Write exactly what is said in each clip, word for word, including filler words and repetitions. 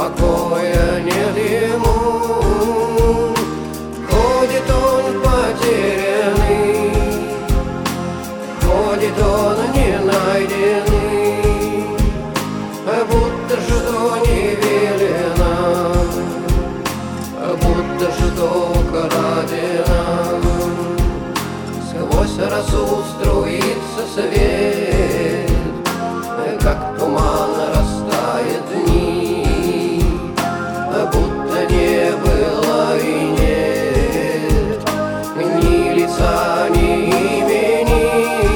покоя нет ему. Ходит он потерянный, ходит он не найденный, будто что не велено, будто что крадено. Сквозь росу струится свет, как туман растает дни, будто не было и нет ни лица, ни имени.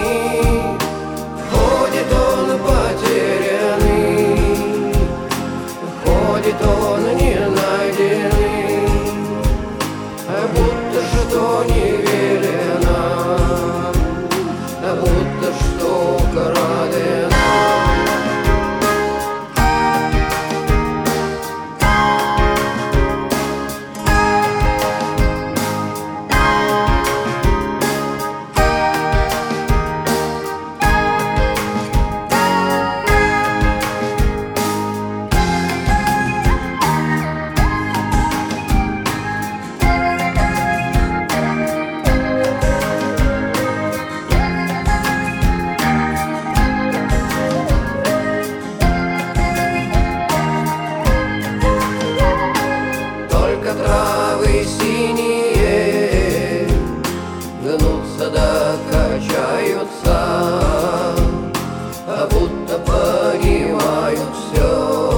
Ходит он потерянный, ходит он не найденный, будто что не велено, будто что крадено. Травы синие гнутся да качаются, будто понимают все,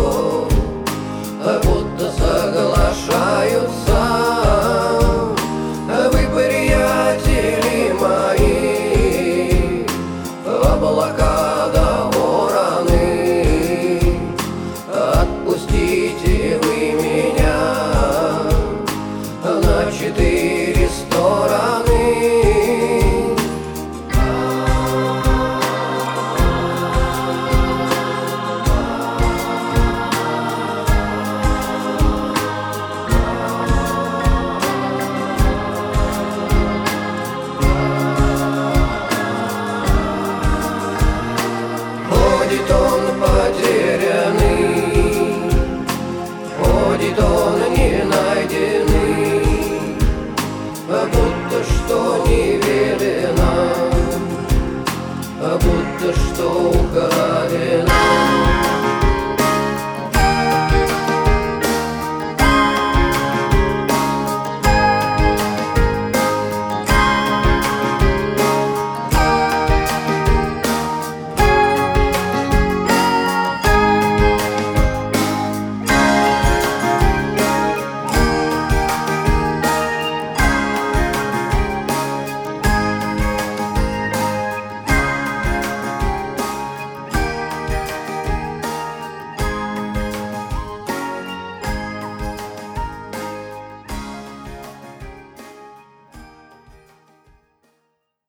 будто соглашаются. Вы, приятели мои, облака да вороны, отпустите вы меня на четыре стороны. Ходит он потерянный, ходит он не найденный, будто что не велено, будто что украдено.